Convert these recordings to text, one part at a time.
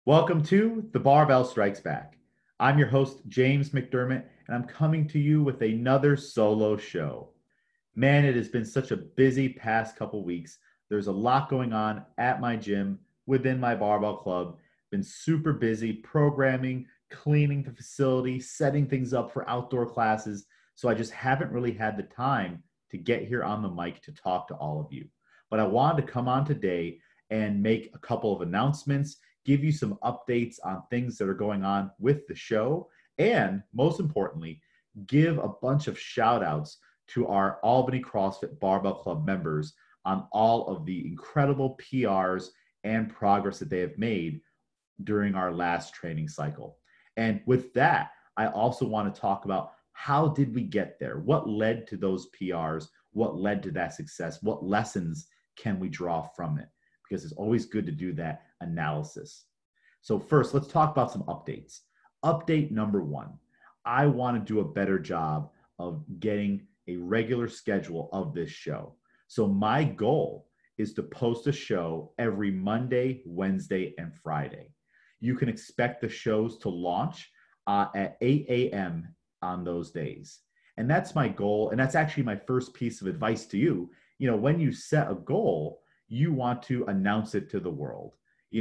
Welcome to The Barbell Strikes Back. I'm your host, James McDermott, and I'm coming to you with another solo show. Man, it has been such a busy past couple weeks. There's a lot going on at my gym, within my barbell club. Been super busy programming, cleaning the facility, setting things up for outdoor classes. So I just haven't really had the time to get here on the mic to talk to all of you. But I wanted to come on today and make a couple of announcements, give you some updates on things that are going on with the show, and most importantly, give a bunch of shout outs to our Albany CrossFit Barbell Club members on all of the incredible PRs and progress that they have made during our last training cycle. And with that, I also want to talk about how did we get there? What led to those PRs? What led to that success? What lessons can we draw from it? Because it's always good to do that analysis. So first, let's talk about some updates. Update number one, I want to do a better job of getting a regular schedule of this show. So my goal is to post a show every Monday, Wednesday, and Friday. You can expect the shows to launch at 8 a.m. on those days. And that's my goal. And that's actually my first piece of advice to you. When you set a goal, you want to announce it to the world.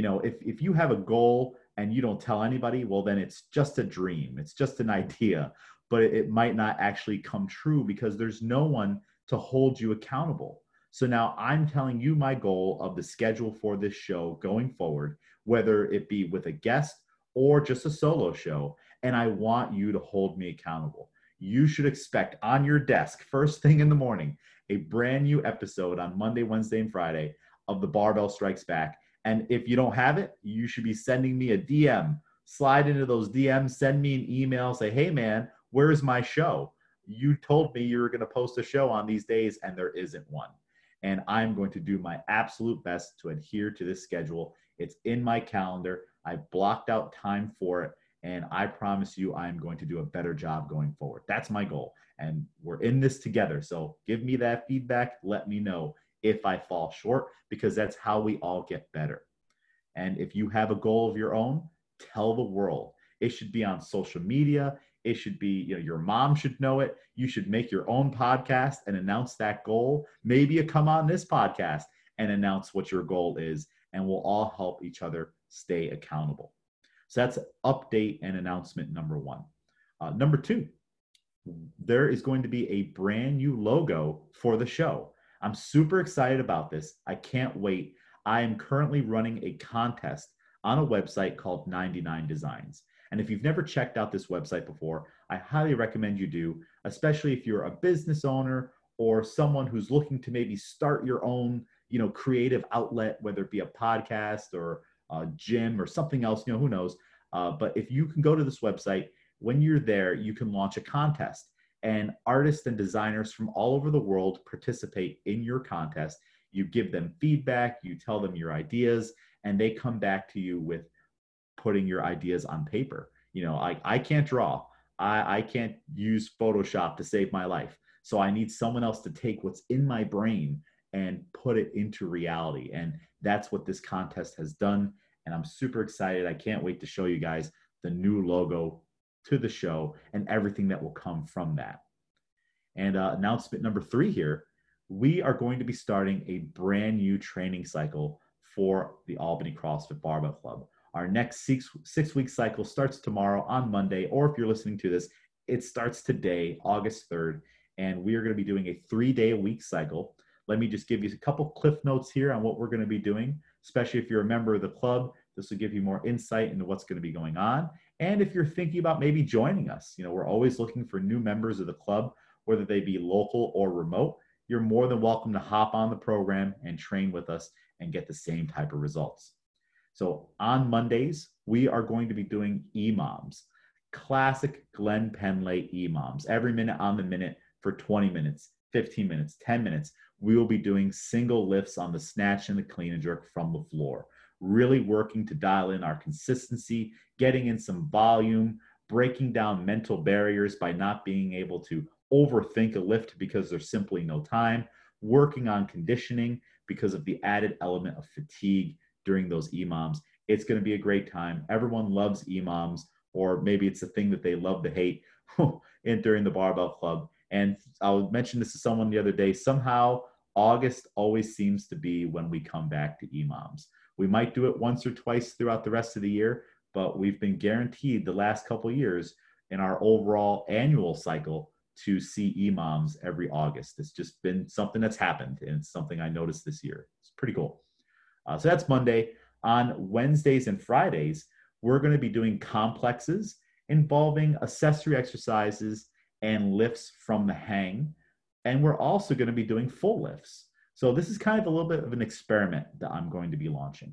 If you have a goal and you don't tell anybody, well, then it's just a dream. It's just an idea, but it might not actually come true because there's no one to hold you accountable. So now I'm telling you my goal of the schedule for this show going forward, whether it be with a guest or just a solo show, and I want you to hold me accountable. You should expect on your desk, first thing in the morning, a brand new episode on Monday, Wednesday, and Friday of The Barbell Strikes Back. And if you don't have it, you should be sending me a DM. Slide into those DMs, send me an email, say, hey, man, where's my show? You told me you were going to post a show on these days, and there isn't one. And I'm going to do my absolute best to adhere to this schedule. It's in my calendar. I blocked out time for it. And I promise you, I'm going to do a better job going forward. That's my goal. And we're in this together. So give me that feedback. Let me know if I fall short, because that's how we all get better. And if you have a goal of your own, tell the world. It should be on social media. It should be, your mom should know it. You should make your own podcast and announce that goal. Maybe you come on this podcast and announce what your goal is, and we'll all help each other stay accountable. So that's update and announcement number one. Number two, there is going to be a brand new logo for the show. I'm super excited about this. I can't wait. I am currently running a contest on a website called 99 Designs. And if you've never checked out this website before, I highly recommend you do, especially if you're a business owner or someone who's looking to maybe start your own, creative outlet, whether it be a podcast or a gym or something else, who knows. But if you can go to this website, when you're there, you can launch a contest. And artists and designers from all over the world participate in your contest. You give them feedback, you tell them your ideas, and they come back to you with putting your ideas on paper. I can't draw. I can't use Photoshop to save my life. So I need someone else to take what's in my brain and put it into reality. And that's what this contest has done. And I'm super excited. I can't wait to show you guys the new logo to the show and everything that will come from that. And announcement number three here, we are going to be starting a brand new training cycle for the Albany CrossFit Barbell Club. Our next six-week cycle starts tomorrow on Monday, or if you're listening to this, it starts today, August 3rd, and we are going to be doing a 3-day-a-week cycle. Let me just give you a couple cliff notes here on what we're going to be doing, especially if you're a member of the club. This will give you more insight into what's going to be going on. And if you're thinking about maybe joining us, we're always looking for new members of the club, whether they be local or remote. You're more than welcome to hop on the program and train with us and get the same type of results. So on Mondays, we are going to be doing EMOMs, classic Glenn Penlay EMOMs, every minute on the minute for 20 minutes, 15 minutes, 10 minutes. We will be doing single lifts on the snatch and the clean and jerk from the floor, really working to dial in our consistency, getting in some volume, breaking down mental barriers by not being able to overthink a lift because there's simply no time, working on conditioning because of the added element of fatigue during those EMOMs, It's going to be a great time. Everyone loves EMOMs, or maybe it's a thing that they love to hate during the Barbell Club. And I'll mention this to someone the other day. Somehow, August always seems to be when we come back to EMOMs. We might do it once or twice throughout the rest of the year, but we've been guaranteed the last couple of years in our overall annual cycle to see EMOMs every August. It's just been something that's happened, and it's something I noticed this year. It's pretty cool. So that's Monday. On Wednesdays and Fridays, we're going to be doing complexes involving accessory exercises and lifts from the hang. And we're also going to be doing full lifts. So this is kind of a little bit of an experiment that I'm going to be launching.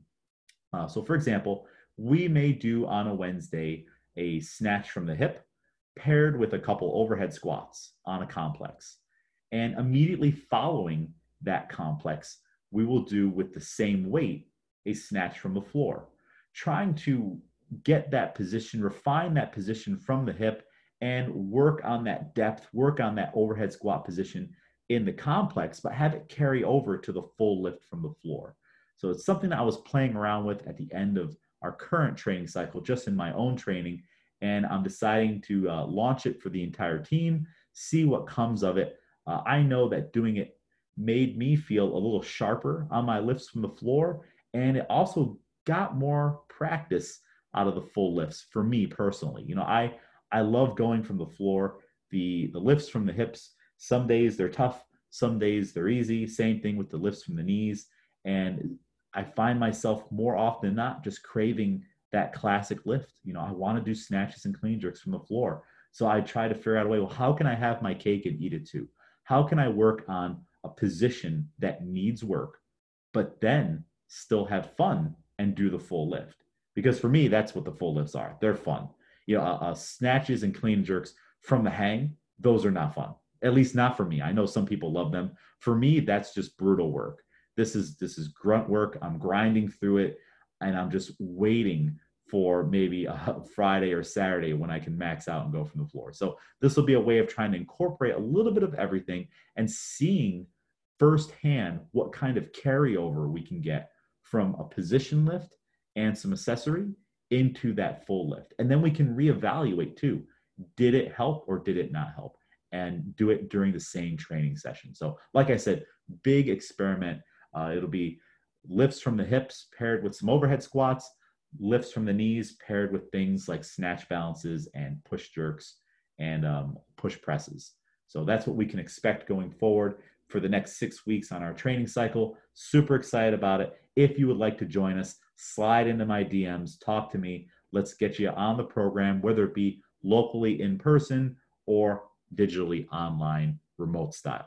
So for example, we may do on a Wednesday a snatch from the hip paired with a couple overhead squats on a complex. And immediately following that complex, we will do with the same weight a snatch from the floor, trying to get that position, refine that position from the hip, and work on that depth, work on that overhead squat position in the complex, but have it carry over to the full lift from the floor. So it's something that I was playing around with at the end of our current training cycle, just in my own training, and I'm deciding to launch it for the entire team, see what comes of it. I know that doing it made me feel a little sharper on my lifts from the floor, and it also got more practice out of the full lifts for me personally. You know, I love going from the floor. The lifts from the hips, some days they're tough, some days they're easy. Same thing with the lifts from the knees. And I find myself more often than not just craving that classic lift. You know, I want to do snatches and clean jerks from the floor. So I try to figure out a way, well, how can I have my cake and eat it too? How can I work on a position that needs work, but then still have fun and do the full lift? Because for me, that's what the full lifts are. They're fun. You know, snatches and clean jerks from the hang, those are not fun. At least not for me. I know some people love them. For me, that's just brutal work. This is grunt work. I'm grinding through it, and I'm just waiting for maybe a Friday or Saturday when I can max out and go from the floor. So this will be a way of trying to incorporate a little bit of everything and seeing firsthand what kind of carryover we can get from a position lift and some accessory into that full lift. And then we can reevaluate too. Did it help or did it not help? And do it during the same training session. So like I said, big experiment. It'll be lifts from the hips paired with some overhead squats, lifts from the knees paired with things like snatch balances and push jerks and push presses. So that's what we can expect going forward for the next 6 weeks on our training cycle. Super excited about it. If you would like to join us, slide into my DMs, talk to me. Let's get you on the program, whether it be locally in person or digitally online, remote style.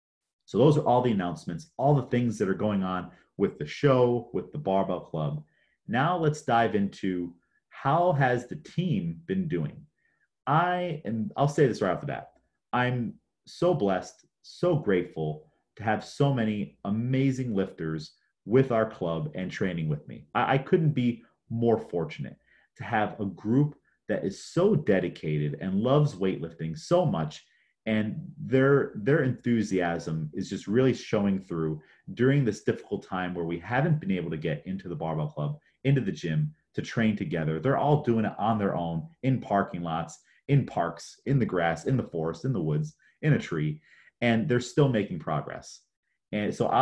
So those are all the announcements, all the things that are going on with the show, with the Barbell Club. Now let's dive into how has the team been doing? I'll say this right off the bat. I'm so blessed, so grateful to have so many amazing lifters with our club and training with me. I couldn't be more fortunate to have a group that is so dedicated and loves weightlifting so much, and their enthusiasm is just really showing through during this difficult time where we haven't been able to get into the Barbell Club, into the gym to train together. They're all doing it on their own in parking lots, in parks, in the grass, in the forest, in the woods, in a tree, and they're still making progress. And so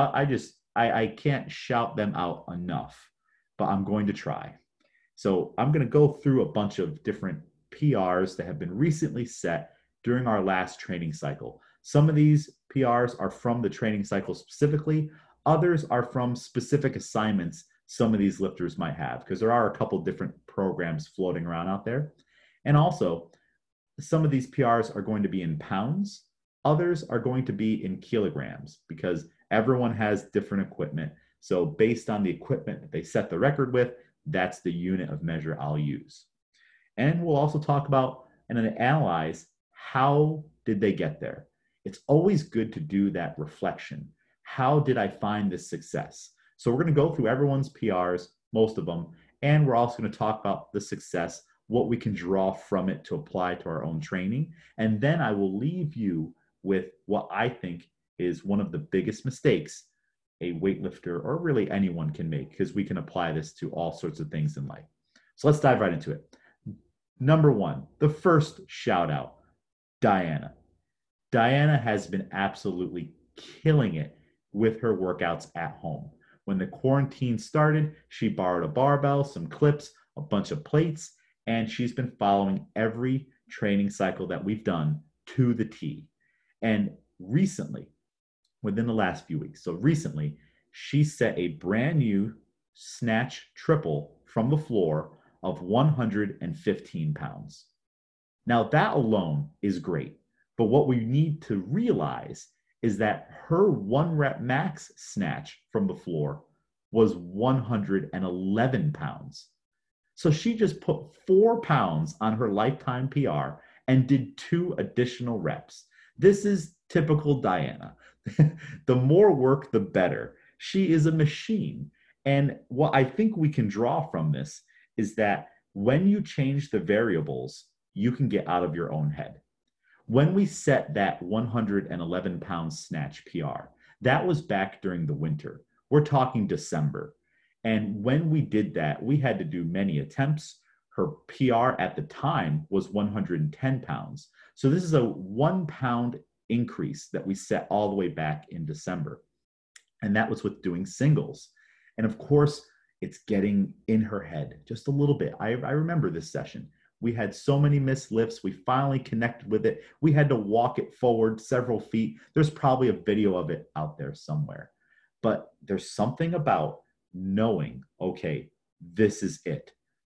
I can't shout them out enough, but I'm going to try. So I'm going to go through a bunch of different PRs that have been recently set during our last training cycle. Some of these PRs are from the training cycle specifically. Others are from specific assignments some of these lifters might have, because there are a couple different programs floating around out there. And also, some of these PRs are going to be in pounds. Others are going to be in kilograms, because everyone has different equipment. So based on the equipment that they set the record with, that's the unit of measure I'll use. And we'll also talk about and then analyze, how did they get there? It's always good to do that reflection. How did I find this success? So we're going to go through everyone's PRs, most of them, and we're also going to talk about the success, what we can draw from it to apply to our own training. And then I will leave you with what I think is one of the biggest mistakes a weightlifter or really anyone can make, because we can apply this to all sorts of things in life. So let's dive right into it. Number one, the first shout out, Diana. Diana has been absolutely killing it with her workouts at home. When the quarantine started, she borrowed a barbell, some clips, a bunch of plates, and she's been following every training cycle that we've done to the T. And recently, within the last few weeks, so recently, she set a brand new snatch triple from the floor of 115 pounds. Now, that alone is great. But what we need to realize is that her 1 rep max snatch from the floor was 111 pounds. So she just put 4 pounds on her lifetime PR and did 2 additional reps. This is typical Diana. The more work, the better. She is a machine. And what I think we can draw from this is that when you change the variables, you can get out of your own head. When we set that 111-pound snatch PR, that was back during the winter. We're talking December. And when we did that, we had to do many attempts. Her PR at the time was 110 pounds. So this is a 1 pound increase that we set all the way back in December. And that was with doing singles. And of course, it's getting in her head just a little bit. I remember this session. We had so many missed lifts. We finally connected with it. We had to walk it forward several feet. There's probably a video of it out there somewhere. But there's something about knowing, okay, this is it.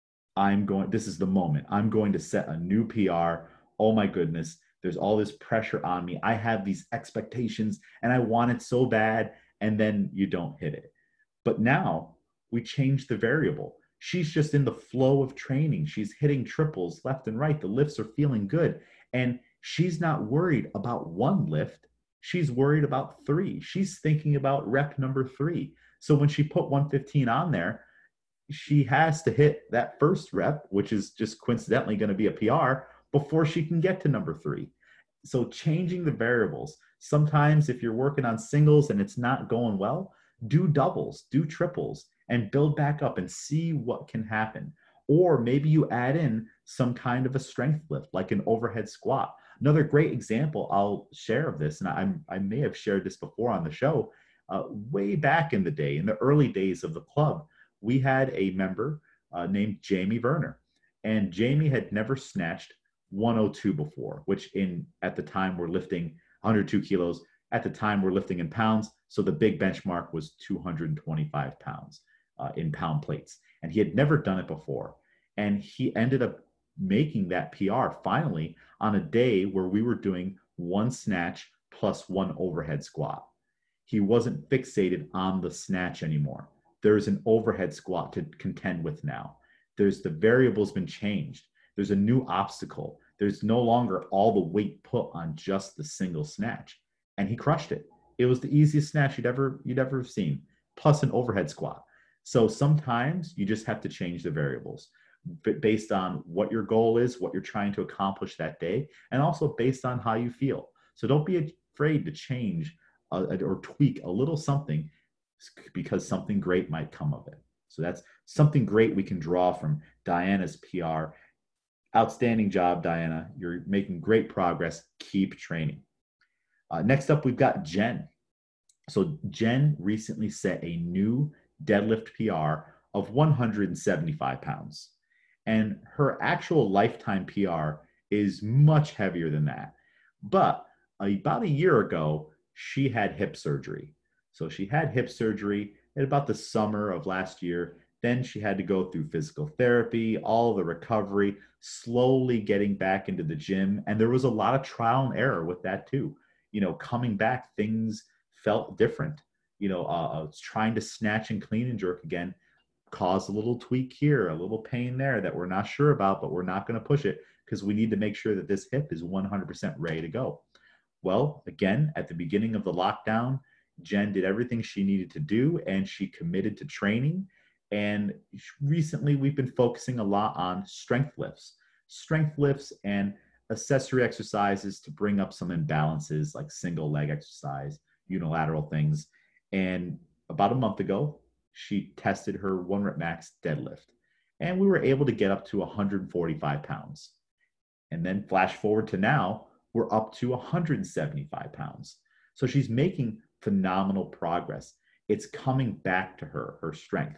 This is the moment. I'm going to set a new PR. Oh my goodness. There's all this pressure on me. I have these expectations and I want it so bad. And then you don't hit it. But now we change the variable. She's just in the flow of training. She's hitting triples left and right. The lifts are feeling good. And she's not worried about 1 lift. She's worried about 3. She's thinking about rep number 3. So when she put 115 on there, she has to hit that first rep, which is just coincidentally going to be a PR, before she can get to number 3. So changing the variables. Sometimes if you're working on singles and it's not going well, do doubles, do triples, and build back up and see what can happen. Or maybe you add in some kind of a strength lift, like an overhead squat. Another great example I'll share of this, and I may have shared this before on the show, way back in the day, in the early days of the club, we had a member named Jamie Werner. And Jamie had never snatched 102 before, which at the time we're lifting 102 kilos. At the time we're lifting in pounds. So the big benchmark was 225 pounds. In pound plates. And he had never done it before. And he ended up making that PR finally on a day where we were doing 1 snatch plus 1 overhead squat. He wasn't fixated on the snatch anymore. There's an overhead squat to contend with now. The variable's been changed. There's a new obstacle. There's no longer all the weight put on just the single snatch. And he crushed it. It was the easiest snatch you'd ever seen, plus an overhead squat. So sometimes you just have to change the variables based on what your goal is, what you're trying to accomplish that day, and also based on how you feel. So don't be afraid to change or tweak a little something, because something great might come of it. So that's something great we can draw from Diana's PR. Outstanding job, Diana. You're making great progress. Keep training. Next up, we've got Jen. So Jen recently set a new deadlift PR of 175 pounds. And her actual lifetime PR is much heavier than that. But about a year ago, she had hip surgery. So she had hip surgery at about the summer of last year. Then she had to go through physical therapy, all the recovery, slowly getting back into the gym. And there was a lot of trial and error with that too. Coming back, things felt different. Trying to snatch and clean and jerk again caused a little tweak here, a little pain there that we're not sure about, but we're not going to push it because we need to make sure that this hip is 100% ready to go. Well, again, at the beginning of the lockdown, Jen did everything she needed to do and she committed to training. And recently we've been focusing a lot on strength lifts and accessory exercises to bring up some imbalances like single leg exercise, unilateral things. And about a month ago, she tested her 1 rep max deadlift, and we were able to get up to 145 pounds. And then flash forward to now, we're up to 175 pounds. So she's making phenomenal progress. It's coming back to her strength.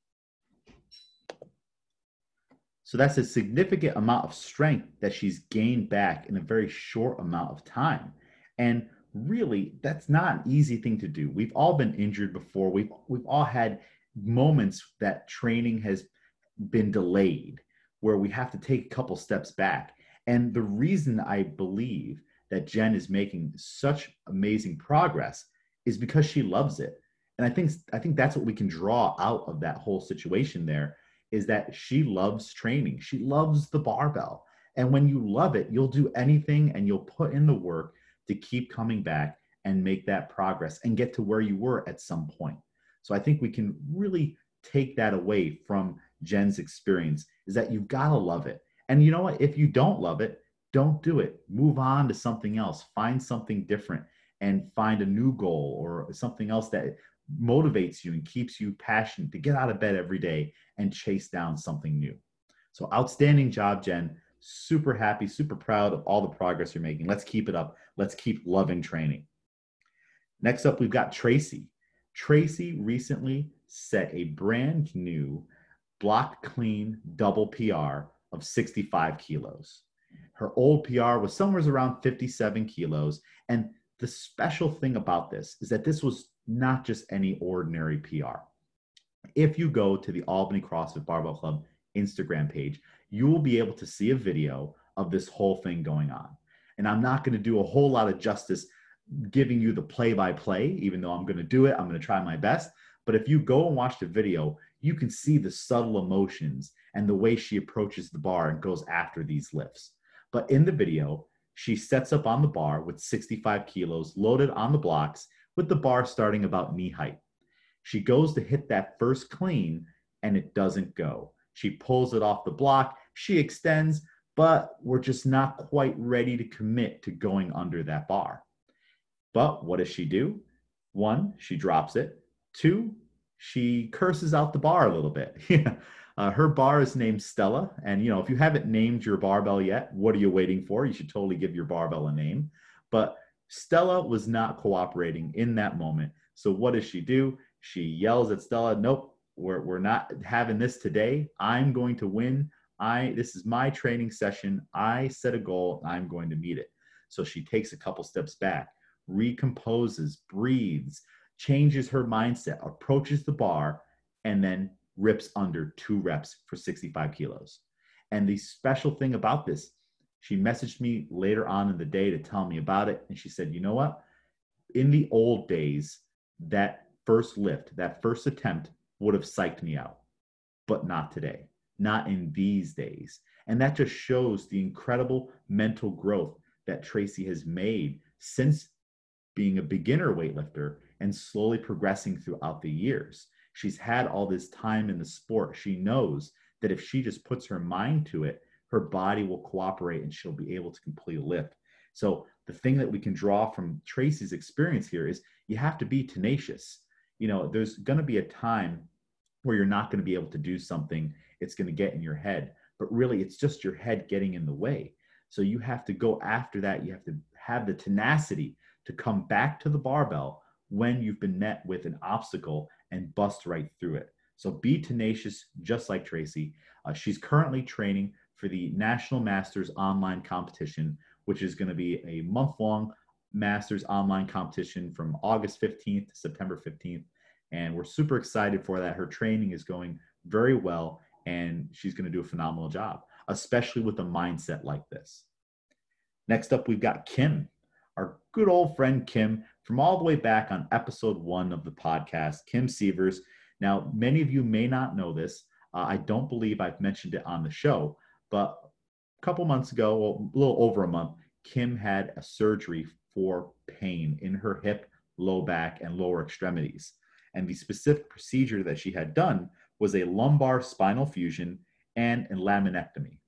So that's a significant amount of strength that she's gained back in a very short amount of time. And really, that's not an easy thing to do. We've all been injured before. We've all had moments that training has been delayed, where we have to take a couple steps back. And the reason I believe that Jen is making such amazing progress is because she loves it. And I think that's what we can draw out of that whole situation there, is that she loves training. She loves the barbell. And when you love it, you'll do anything and you'll put in the work to keep coming back and make that progress and get to where you were at some point. So I think we can really take that away from Jen's experience, is that you've got to love it. And you know what? If you don't love it, don't do it. Move on to something else. Find something different and find a new goal or something else that motivates you and keeps you passionate to get out of bed every day and chase down something new. So outstanding job, Jen. Super happy, super proud of all the progress you're making. Let's keep it up. Let's keep loving training. Next up, we've got Tracy. Tracy recently set a brand new block clean double PR of 65 kilos. Her old PR was somewhere around 57 kilos. And the special thing about this is that this was not just any ordinary PR. If you go to the Albany CrossFit Barbell Club Instagram page, you will be able to see a video of this whole thing going on. And I'm not going to do a whole lot of justice giving you the play-by-play, even though I'm going to do it. I'm going to try my best. But if you go and watch the video, you can see the subtle emotions and the way she approaches the bar and goes after these lifts. But in the video, she sets up on the bar with 65 kilos loaded on the blocks, with the bar starting about knee height. She goes to hit that first clean and it doesn't go. She pulls it off the block, she extends, but we're just not quite ready to commit to going under that bar. But what does she do? 1, she drops it. 2, she curses out the bar a little bit. Her bar is named Stella. And, you know, if you haven't named your barbell yet, what are you waiting for? You should totally give your barbell a name. But Stella was not cooperating in that moment. So what does she do? She yells at Stella, nope, we're not having this today. I'm going to win. This is my training session. I set a goal. I'm going to meet it. So she takes a couple steps back, recomposes, breathes, changes her mindset, approaches the bar, and then rips under 2 reps for 65 kilos. And the special thing about this, she messaged me later on in the day to tell me about it. And she said, you know what? In the old days, that first lift, that first attempt would have psyched me out, but not today, not in these days. And that just shows the incredible mental growth that Tracy has made since being a beginner weightlifter and slowly progressing throughout the years. She's had all this time in the sport. She knows that if she just puts her mind to it, her body will cooperate and she'll be able to complete a lift. So the thing that we can draw from Tracy's experience here is you have to be tenacious. You know, there's going to be a time where you're not going to be able to do something. It's going to get in your head, but really it's just your head getting in the way. So you have to go after that. You have to have the tenacity to come back to the barbell when you've been met with an obstacle and bust right through it. So be tenacious, just like Tracy. She's currently training for the National Masters online competition, which is going to be a month-long Masters online competition from August 15th to September 15th. And we're super excited for that. Her training is going very well, and she's going to do a phenomenal job, especially with a mindset like this. Next up, we've got Kim, our good old friend Kim, from all the way back on episode 1 of the podcast, Kim Sievers. Now, many of you may not know this. I don't believe I've mentioned it on the show, but a couple months ago, well, a little over a month, Kim had a surgery for pain in her hip, low back, and lower extremities. And the specific procedure that she had done was a lumbar spinal fusion and a laminectomy.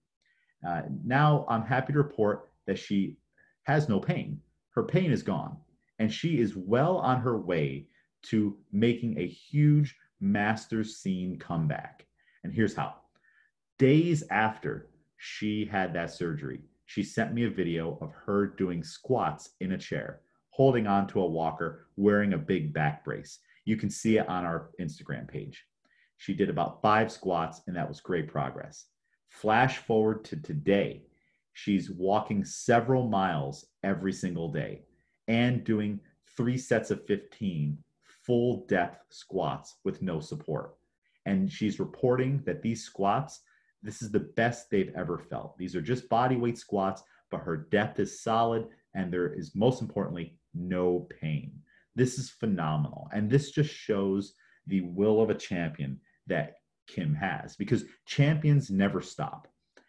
Now, I'm happy to report that she has no pain. Her pain is gone, and she is well on her way to making a huge master scene comeback. And here's how. Days after she had that surgery, she sent me a video of her doing squats in a chair, holding onto a walker, wearing a big back brace. You can see it on our Instagram page. She did about 5 squats, and that was great progress. Flash forward to today. She's walking several miles every single day and doing 3 sets of 15 full depth squats with no support. And she's reporting that these squats, this is the best they've ever felt. These are just body weight squats, but her depth is solid, and there is, most importantly, no pain. This is phenomenal. And this just shows the will of a champion that Kim has, because champions never stop.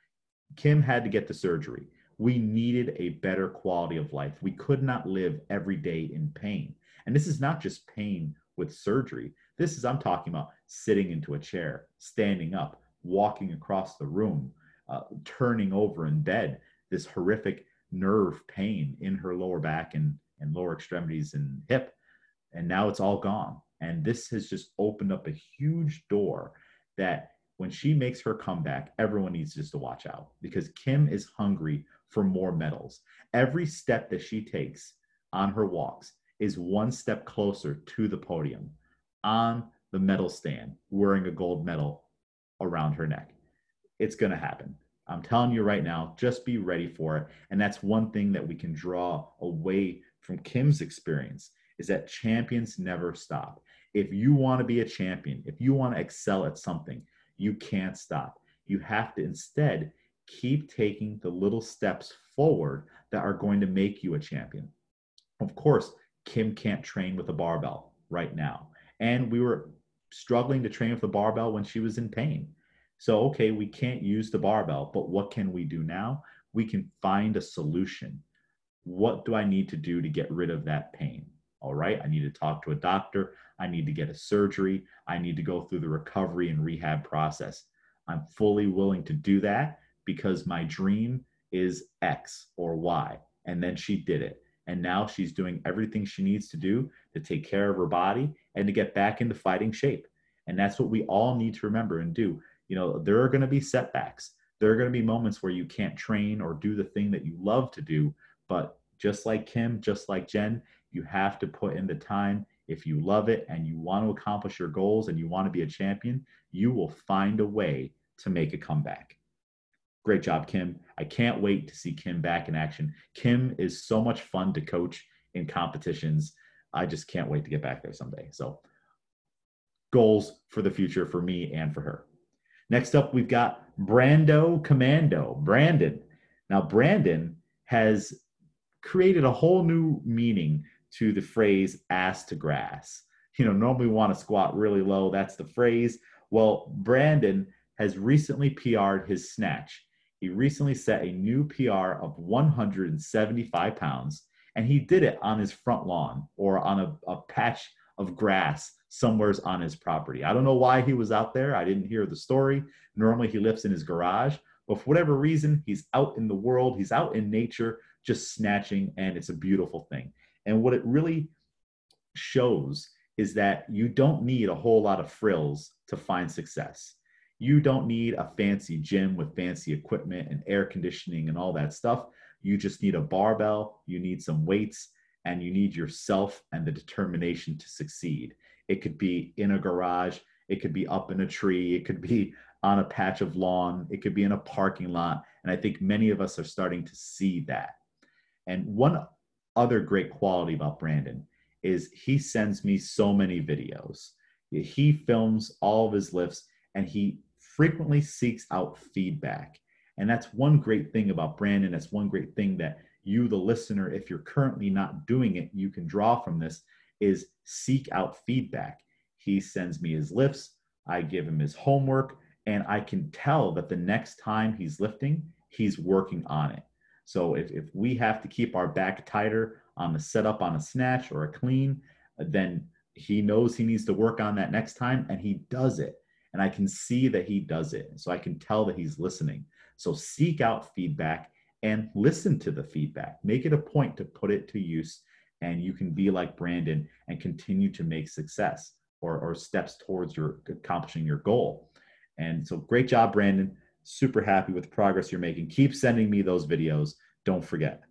Kim had to get the surgery. We needed a better quality of life. We could not live every day in pain. And this is not just pain with surgery. This is, I'm talking about sitting into a chair, standing up, walking across the room, turning over in bed, this horrific nerve pain in her lower back and lower extremities and hip. And now it's all gone. And this has just opened up a huge door that when she makes her comeback, everyone needs just to watch out, because Kim is hungry for more medals. Every step that she takes on her walks is one step closer to the podium on the medal stand, wearing a gold medal around her neck. It's going to happen. I'm telling you right now, just be ready for it. And that's one thing that we can draw away from Kim's experience, is that champions never stop. If you want to be a champion, if you want to excel at something, you can't stop. You have to instead keep taking the little steps forward that are going to make you a champion. Of course, Kim can't train with a barbell right now. And we were struggling to train with the barbell when she was in pain. So, okay, we can't use the barbell, but what can we do now? We can find a solution. What do I need to do to get rid of that pain? All right, I need to talk to a doctor. I need to get a surgery. I need to go through the recovery and rehab process. I'm fully willing to do that because my dream is X or Y. And then she did it. And now she's doing everything she needs to do to take care of her body and to get back into fighting shape. And that's what we all need to remember and do. You know, there are going to be setbacks. There are going to be moments where you can't train or do the thing that you love to do. But just like Kim, just like Jen, you have to put in the time. If you love it and you want to accomplish your goals and you want to be a champion, you will find a way to make a comeback. Great job, Kim. I can't wait to see Kim back in action. Kim is so much fun to coach in competitions. I just can't wait to get back there someday. So, goals for the future for me and for her. Next up, we've got Brando Commando, Brandon. Now, Brandon has created a whole new meaning to the phrase ass to grass. You know, normally we want to squat really low. That's the phrase. Well, Brandon has recently PR'd his snatch. He recently set a new PR of 175 pounds, and he did it on his front lawn or on a patch of grass somewhere on his property. I don't know why he was out there. I didn't hear the story. Normally he lives in his garage, but for whatever reason, he's out in the world. He's out in nature, just snatching, and it's a beautiful thing. And what it really shows is that you don't need a whole lot of frills to find success. You don't need a fancy gym with fancy equipment and air conditioning and all that stuff. You just need a barbell, you need some weights, and you need yourself and the determination to succeed. It could be in a garage, it could be up in a tree, it could be on a patch of lawn, it could be in a parking lot. And I think many of us are starting to see that. And one other great quality about Brandon is he sends me so many videos. He films all of his lifts and he frequently seeks out feedback. And that's one great thing about Brandon. That's one great thing that you, the listener, if you're currently not doing it, you can draw from this, is seek out feedback. He sends me his lifts, I give him his homework, and I can tell that the next time he's lifting, he's working on it. So if we have to keep our back tighter on the setup on a snatch or a clean, then he knows he needs to work on that next time, and he does it. And I can see that he does it. So I can tell that he's listening. So seek out feedback and listen to the feedback. Make it a point to put it to use and you can be like Brandon and continue to make success or steps towards your accomplishing your goal. And so great job, Brandon. Super happy with the progress you're making. Keep sending me those videos. Don't forget.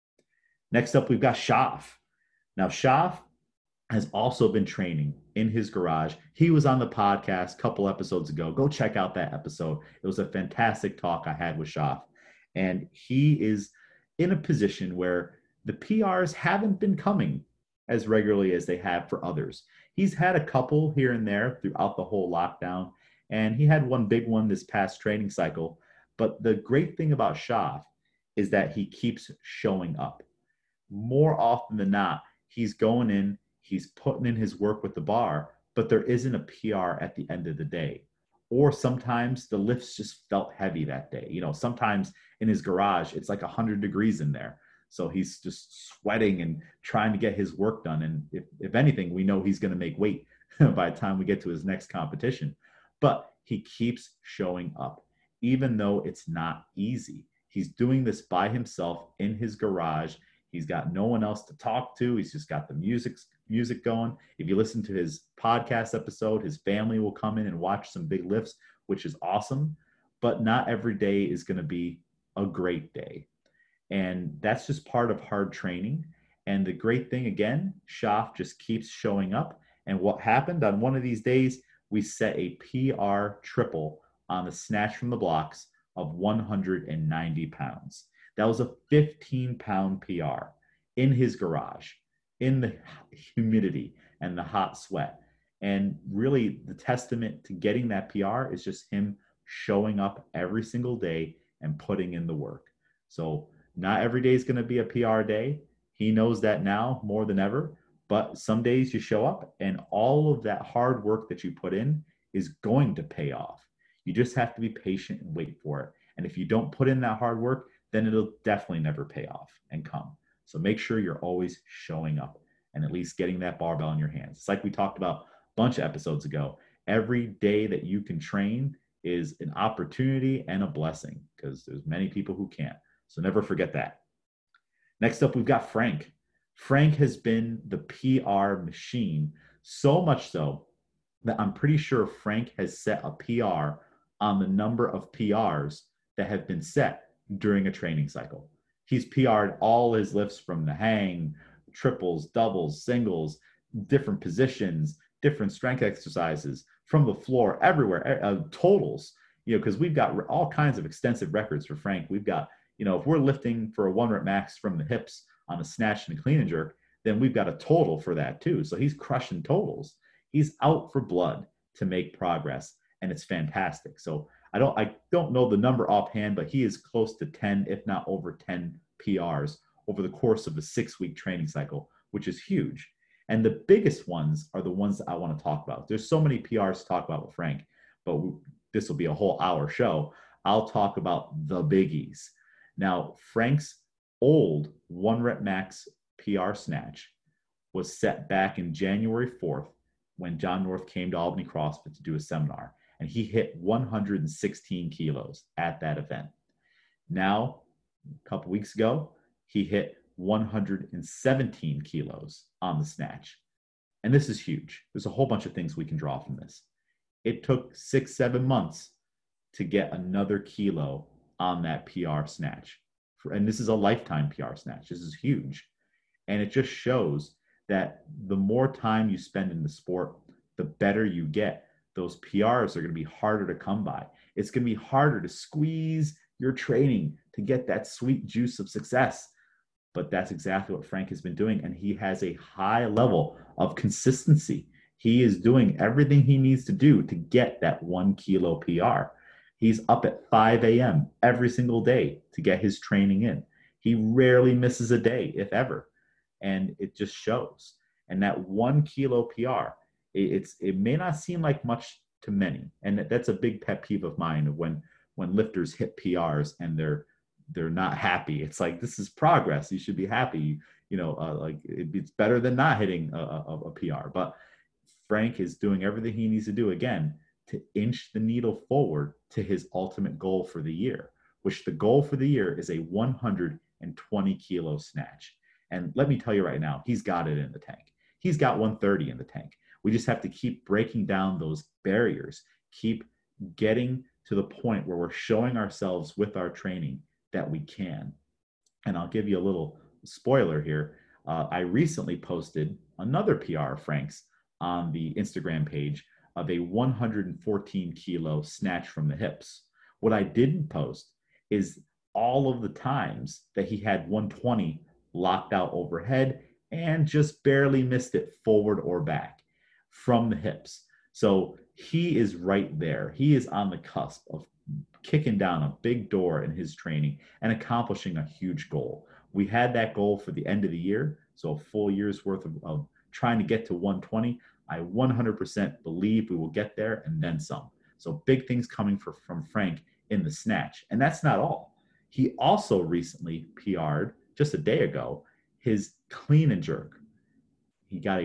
Next up, we've got Shaf. Now, Shaf has also been training in his garage. He was on the podcast a couple episodes ago. Go check out that episode. It was a fantastic talk I had with Shaf. And he is in a position where the PRs haven't been coming as regularly as they have for others. He's had a couple here and there throughout the whole lockdown, and he had one big one this past training cycle. But the great thing about Shaf is that he keeps showing up. More often than not, he's going in, he's putting in his work with the bar, but there isn't a PR at the end of the day. Or sometimes the lifts just felt heavy that day. You know, sometimes in his garage, it's like 100 degrees in there. So he's just sweating and trying to get his work done. And if anything, we know he's going to make weight by the time we get to his next competition. But he keeps showing up, even though it's not easy. He's doing this by himself in his garage. He's got no one else to talk to. He's just got the music going. If you listen to his podcast episode, his family will come in and watch some big lifts, which is awesome. But not every day is going to be a great day. And that's just part of hard training. And the great thing, again, Shaf just keeps showing up. And what happened on one of these days, we set a PR triple on the snatch from the blocks of 190 pounds. That was a 15-pound PR in his garage, in the humidity and the hot sweat. And really, the testament to getting that PR is just him showing up every single day and putting in the work. So not every day is going to be a PR day. He knows that now more than ever. But some days you show up and all of that hard work that you put in is going to pay off. You just have to be patient and wait for it. And if you don't put in that hard work, then it'll definitely never pay off and come. So make sure you're always showing up and at least getting that barbell in your hands. It's like we talked about a bunch of episodes ago. Every day that you can train is an opportunity and a blessing because there's many people who can't. So never forget that. Next up, we've got Frank. Frank has been the PR machine, so much so that I'm pretty sure Frank has set a PR on the number of PRs that have been set during a training cycle. He's PR'd all his lifts from the hang, triples, doubles, singles, different positions, different strength exercises from the floor, everywhere, totals, you know, because we've got all kinds of extensive records for Frank. We've got, you know, if we're lifting for a 1 rep max from the hips on a snatch and a clean and jerk, then we've got a total for that too. So he's crushing totals. He's out for blood to make progress, and it's fantastic. So I don't know the number offhand, but he is close to 10, if not over 10 PRs over the course of a 6-week training cycle, which is huge. And the biggest ones are the ones that I want to talk about. There's so many PRs to talk about with Frank, but this will be a whole hour show. I'll talk about the biggies. Now, Frank's old 1 rep max PR snatch was set back in January 4th when John North came to Albany CrossFit to do a seminar, and he hit 116 kilos at that event. Now, a couple weeks ago, he hit 117 kilos on the snatch. And this is huge. There's a whole bunch of things we can draw from this. It took 6-7 months to get another kilo on that PR snatch. And this is a lifetime PR snatch. This is huge. And it just shows that the more time you spend in the sport, the better you get. Those PRs are going to be harder to come by. It's going to be harder to squeeze your training to get that sweet juice of success. But that's exactly what Frank has been doing. And he has a high level of consistency. He is doing everything he needs to do to get that 1 kilo PR. He's up at 5 a.m. every single day to get his training in. He rarely misses a day, if ever. And it just shows. And that 1 kilo PR, it may not seem like much to many. And that's a big pet peeve of mine of when lifters hit PRs and they're not happy. It's like, this is progress. You should be happy. You know, like it's better than not hitting a PR. But Frank is doing everything he needs to do, again, to inch the needle forward to his ultimate goal for the year, which the goal for the year is a 120 kilo snatch. And let me tell you right now, he's got it in the tank. He's got 130 in the tank. We just have to keep breaking down those barriers, keep getting to the point where we're showing ourselves with our training that we can. And I'll give you a little spoiler here. I recently posted another PR of Frank's on the Instagram page of a 114 kilo snatch from the hips. What I didn't post is all of the times that he had 120 locked out overhead and just barely missed it forward or back from the hips. So he is right there. He is on the cusp of kicking down a big door in his training and accomplishing a huge goal. We had that goal for the end of the year, so a full year's worth of trying to get to 120. I 100% believe we will get there and then some. So big things coming from Frank in the snatch. And that's not all. He also recently PR'd just a day ago his clean and jerk. He got a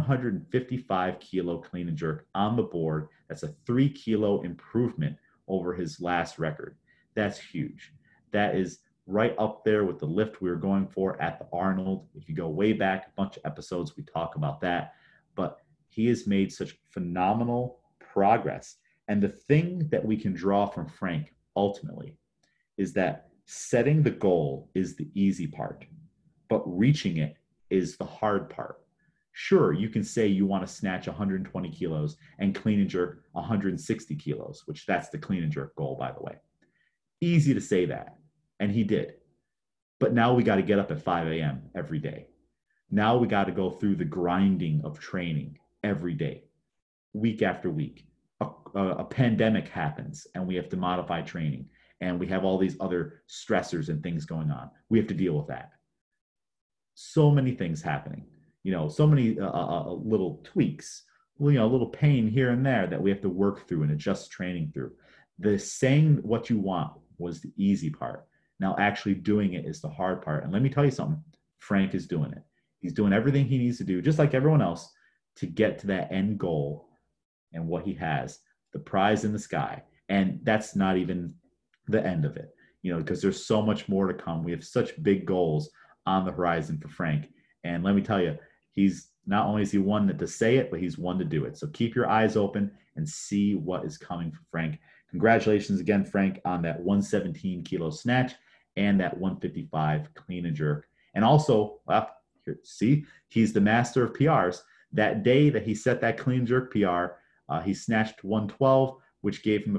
155 kilo clean and jerk on the board. That's a 3 kilo improvement over his last record. That's huge. That is right up there with the lift we were going for at the Arnold. If you go way back, a bunch of episodes, we talk about that. But he has made such phenomenal progress. And the thing that we can draw from Frank ultimately is that setting the goal is the easy part, but reaching it is the hard part. Sure, you can say you want to snatch 120 kilos and clean and jerk 160 kilos, which that's the clean and jerk goal, by the way. Easy to say that. And he did. But now we got to get up at 5 a.m. every day. Now we got to go through the grinding of training every day, week after week. A pandemic happens and we have to modify training and we have all these other stressors and things going on. We have to deal with that. So many things happening, so many little tweaks, a little pain here and there that we have to work through and adjust training through. The saying what you want was the easy part. Now actually doing it is the hard part. And let me tell you something, Frank is doing it. He's doing everything he needs to do, just like everyone else, to get to that end goal and what he has, the prize in the sky. And that's not even the end of it, because there's so much more to come. We have such big goals on the horizon for Frank. And let me tell you, he's not only is he one to say it, but he's one to do it. So keep your eyes open and see what is coming for Frank. Congratulations again, Frank, on that 117 kilo snatch and that 155 clean and jerk. And also, here, see, he's the master of PRs. That day that he set that clean jerk PR, he snatched 112, which gave him a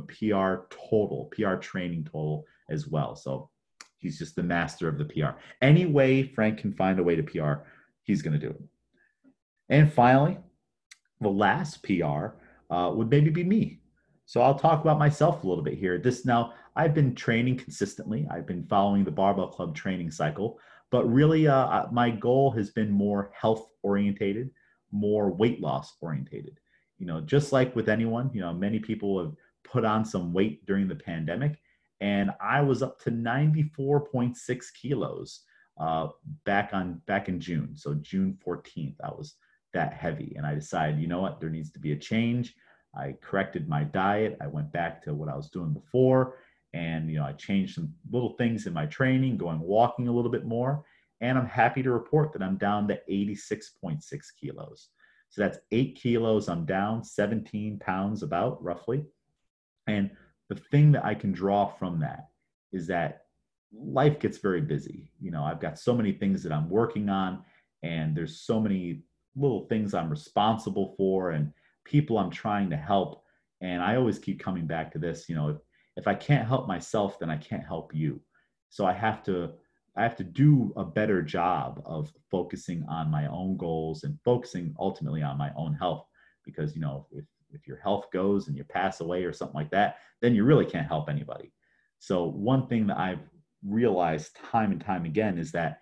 PR training total as well. So he's just the master of the PR. Any way Frank can find a way to PR, he's going to do it. And finally, the last PR would maybe be me. So I'll talk about myself a little bit here. Now, I've been training consistently. I've been following the Barbell Club training cycle, but really my goal has been more health orientated, more weight loss orientated. Just like with anyone, many people have put on some weight during the pandemic, and I was up to 94.6 kilos back in June. So June 14th, I was that heavy, and I decided, you know what, there needs to be a change. I corrected my diet. I went back to what I was doing before, and I changed some little things in my training, going walking a little bit more, and I'm happy to report that I'm down to 86.6 kilos. So that's 8 kilos. I'm down 17 pounds about roughly. And the thing that I can draw from that is that life gets very busy. I've got so many things that I'm working on, and there's so many little things I'm responsible for and people I'm trying to help. And I always keep coming back to this, if I can't help myself, then I can't help you. So I have to do a better job of focusing on my own goals and focusing ultimately on my own health, because, if your health goes and you pass away or something like that, then you really can't help anybody. So one thing that I've realized time and time again is that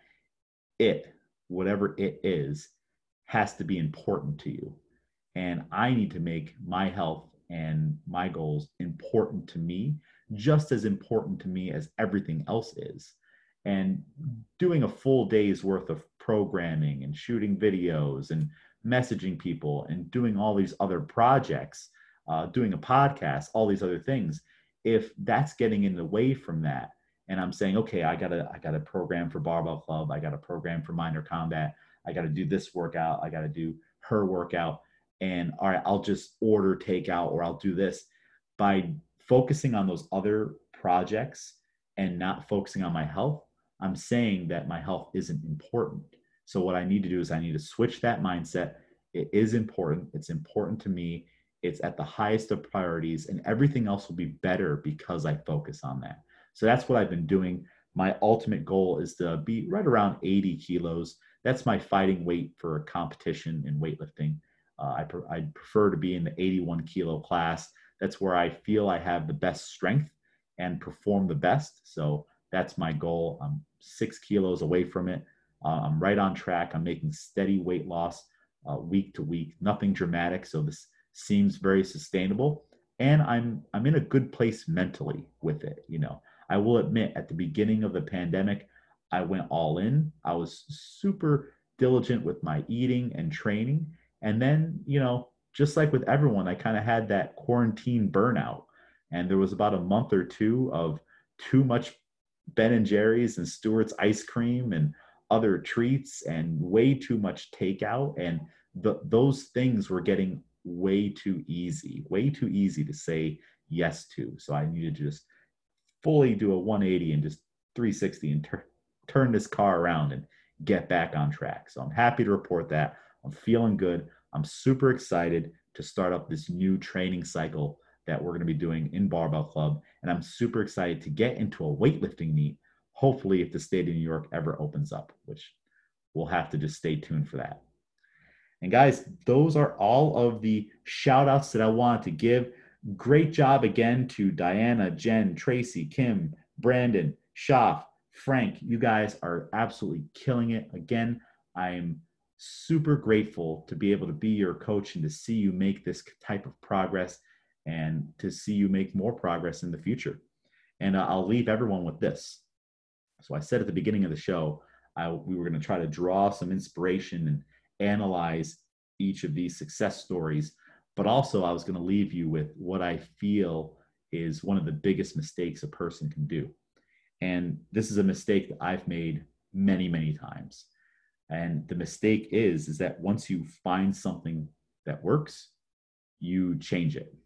whatever it is, has to be important to you. And I need to make my health and my goals important to me, just as important to me as everything else is. And doing a full day's worth of programming and shooting videos and messaging people and doing all these other projects, doing a podcast, all these other things, if that's getting in the way from that, and I'm saying, okay, I got a program for barbell club. I got a program for minor combat. I got to do this workout. I got to do her workout. And all right, I'll just order takeout or I'll do this. By focusing on those other projects and not focusing on my health, I'm saying that my health isn't important. So what I need to do is I need to switch that mindset. It is important. It's important to me. It's at the highest of priorities, and everything else will be better because I focus on that. So that's what I've been doing. My ultimate goal is to be right around 80 kilos. That's my fighting weight for a competition in weightlifting. I prefer to be in the 81 kilo class. That's where I feel I have the best strength and perform the best. So that's my goal. I'm 6 kilos away from it. I'm right on track. I'm making steady weight loss week to week, nothing dramatic. So this seems very sustainable. And I'm in a good place mentally with it. I will admit at the beginning of the pandemic, I went all in. I was super diligent with my eating and training. And then, just like with everyone, I kind of had that quarantine burnout. And there was about a month or two of too much Ben and Jerry's and Stewart's ice cream and other treats and way too much takeout. And those things were getting way too easy to say yes to. So I needed to just fully do a 180 and just 360 and turn this car around and get back on track. So I'm happy to report that. I'm feeling good. I'm super excited to start up this new training cycle that we're going to be doing in Barbell Club. And I'm super excited to get into a weightlifting meet, hopefully if the state of New York ever opens up, which we'll have to just stay tuned for that. And guys, those are all of the shout outs that I wanted to give. Great job again to Diana, Jen, Tracy, Kim, Brandon, Shaf, Frank. You guys are absolutely killing it. Again, I'm super grateful to be able to be your coach and to see you make this type of progress and to see you make more progress in the future. And I'll leave everyone with this. So I said at the beginning of the show, we were going to try to draw some inspiration and analyze each of these success stories, but also I was going to leave you with what I feel is one of the biggest mistakes a person can do. And this is a mistake that I've made many, many times. And the mistake is that once you find something that works, you change it.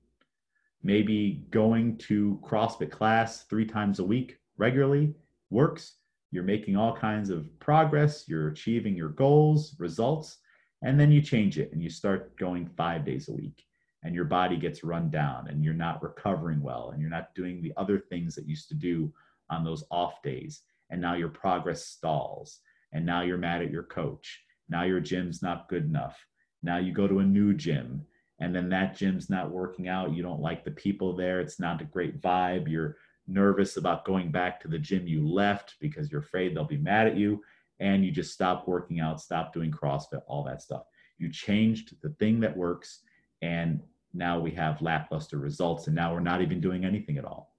Maybe going to CrossFit class 3 times a week regularly works. You're making all kinds of progress. You're achieving your goals, results, and then you change it and you start going 5 days a week and your body gets run down and you're not recovering well and you're not doing the other things that you used to do on those off days. And now your progress stalls and now you're mad at your coach. Now your gym's not good enough. Now you go to a new gym and then that gym's not working out. You don't like the people there. It's not a great vibe. You're nervous about going back to the gym you left because you're afraid they'll be mad at you. And you just stop working out, stop doing CrossFit, all that stuff. You changed the thing that works, and now we have lackluster results, and now we're not even doing anything at all.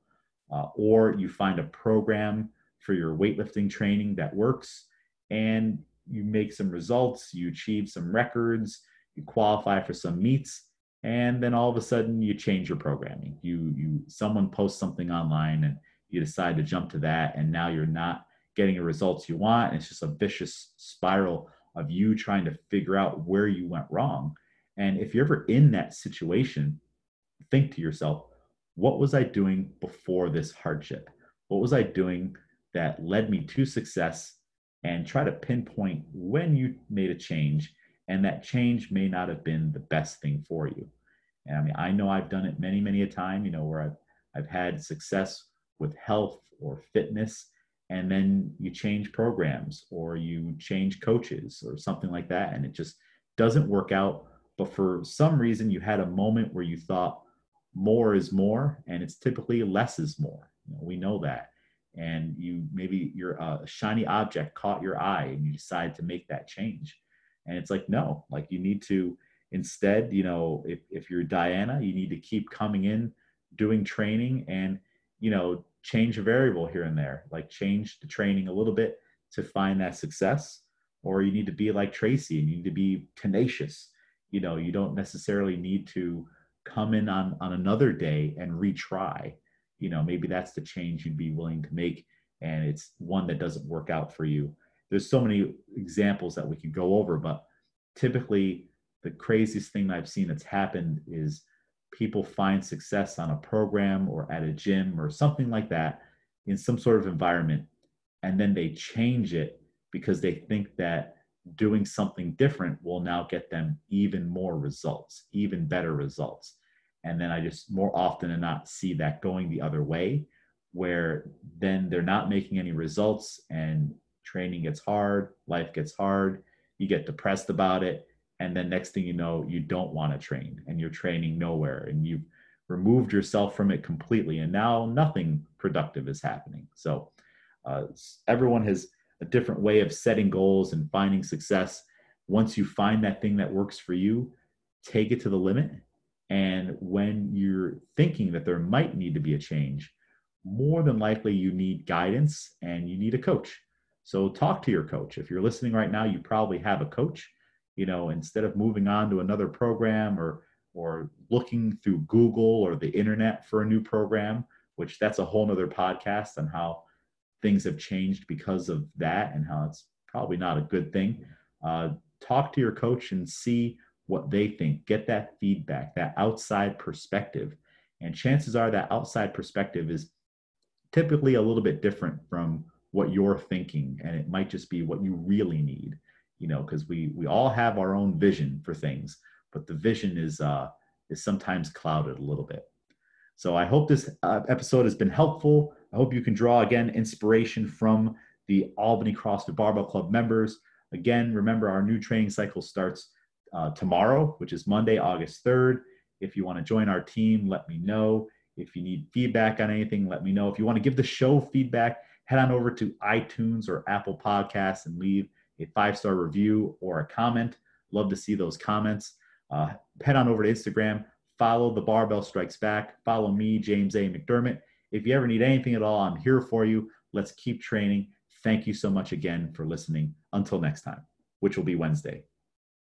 Or you find a program for your weightlifting training that works, and you make some results, you achieve some records, you qualify for some meets, and then all of a sudden you change your programming. Someone posts something online, and you decide to jump to that, and now you're not getting the results you want. And it's just a vicious spiral of you trying to figure out where you went wrong. And if you're ever in that situation, think to yourself, what was I doing before this hardship? What was I doing that led me to success? And try to pinpoint when you made a change, and that change may not have been the best thing for you. And I mean, I know I've done it many, many a time, where I've had success with health or fitness, and then you change programs or you change coaches or something like that, and it just doesn't work out. But for some reason, you had a moment where you thought more is more, and it's typically less is more. We know that. And maybe your shiny object caught your eye and you decide to make that change. And it's like, no, like you need to instead, if you're Diana, you need to keep coming in, doing training and, change a variable here and there, like change the training a little bit to find that success. Or you need to be like Tracy and you need to be tenacious. You don't necessarily need to come in on another day and retry. Maybe that's the change you'd be willing to make and it's one that doesn't work out for you. There's so many examples that we could go over, but typically the craziest thing I've seen that's happened is people find success on a program or at a gym or something like that in some sort of environment, and then they change it because they think that doing something different will now get them even more results, even better results. And then I just more often than not see that going the other way, where then they're not making any results and training gets hard, life gets hard, you get depressed about it. And then next thing you know, you don't want to train and you're training nowhere and you've removed yourself from it completely. And now nothing productive is happening. So uh, everyone has a different way of setting goals and finding success. Once you find that thing that works for you, take it to the limit. And when you're thinking that there might need to be a change, more than likely you need guidance and you need a coach. So talk to your coach. If you're listening right now, you probably have a coach. Instead of moving on to another program or looking through Google or the internet for a new program, which that's a whole nother podcast on how things have changed because of that and how it's probably not a good thing. Talk to your coach and see what they think. Get that feedback, that outside perspective. And chances are that outside perspective is typically a little bit different from what you're thinking. And it might just be what you really need, because we all have our own vision for things, but the vision is sometimes clouded a little bit. So I hope this episode has been helpful. I hope you can draw, again, inspiration from the Albany CrossFit Barbell Club members. Again, remember our new training cycle starts tomorrow, which is Monday, August 3rd. If you want to join our team, let me know. If you need feedback on anything, let me know. If you want to give the show feedback, head on over to iTunes or Apple Podcasts and leave a 5-star review or a comment. Love to see those comments. Head on over to Instagram. Follow the Barbell Strikes Back. Follow me, James A. McDermott. If you ever need anything at all, I'm here for you. Let's keep training. Thank you so much again for listening. Until next time, which will be Wednesday.